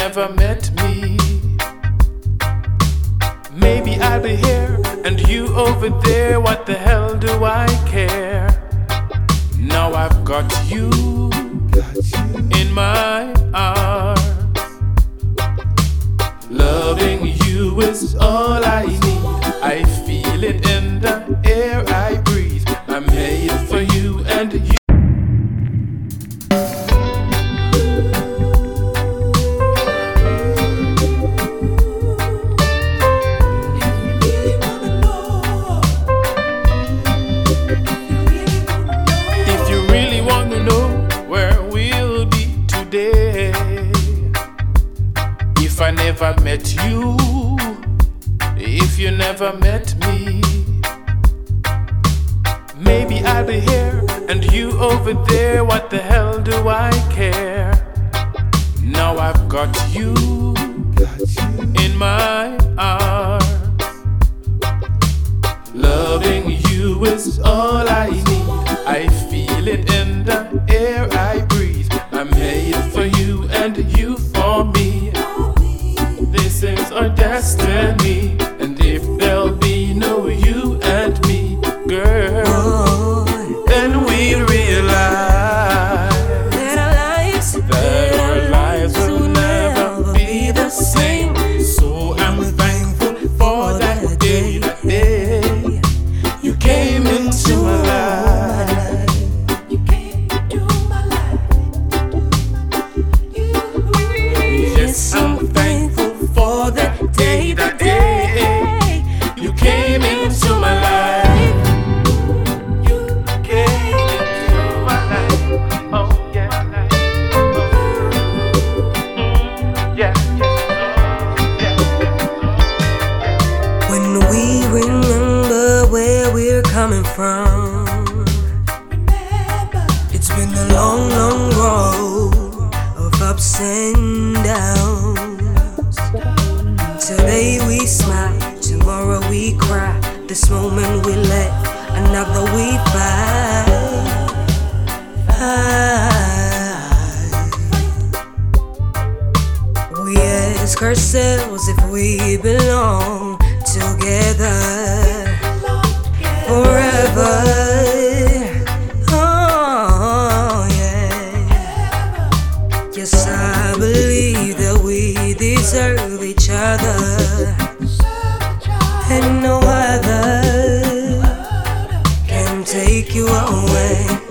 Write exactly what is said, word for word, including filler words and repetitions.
never met me. Maybe I'll be here and you over there. What the hell do I care? Now I've got you in my arms. Loving you is all I need. I feel it in the air I breathe. I'm made for you and you. If you really want to know where we'll be today, if I never met you, if you never met me, maybe I'll be here and you over there. What the hell do I care? Now I've got you in my arms. Loving you is all I need. I feel it in the air I breathe. I'm made for you and you for me. This is our destiny. And if there'll be no you and me, girl, then we'll realize that our lives, that our lives will never be the same. So I'm thankful for that day, that day you came into my life. You came into my life. Yes, I'm thankful for that day, that day you came into my life. You came into my life. Oh yeah, mm, yeah, yeah, yeah. When we remember where we're coming from, it's been a long, long road of ups and downs. Today we smile, tomorrow we cry. This moment we let, another we fight. We ask ourselves if we belong together forever. Oh yeah. Yes, I believe that we deserve each other, and no other can take you away.